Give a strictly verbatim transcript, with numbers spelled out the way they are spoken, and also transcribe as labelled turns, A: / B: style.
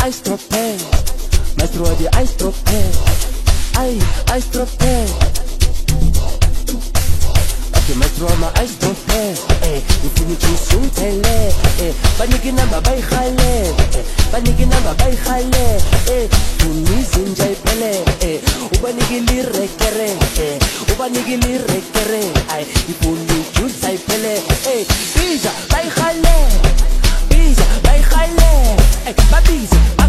A: ice trope, maestro di ice trope, ai ice trope. Okay, maestro ma ice trope, eh, ufuni chisungtele, eh, baniki namba bayikhale, eh, baniki namba bayikhale, eh, unizinja iphele, eh, ubaniki lirekere, eh, ubaniki lirekere, ay, ifuni juice iphele, eh, bija bayikhale, bija bayikhale, eh, babize.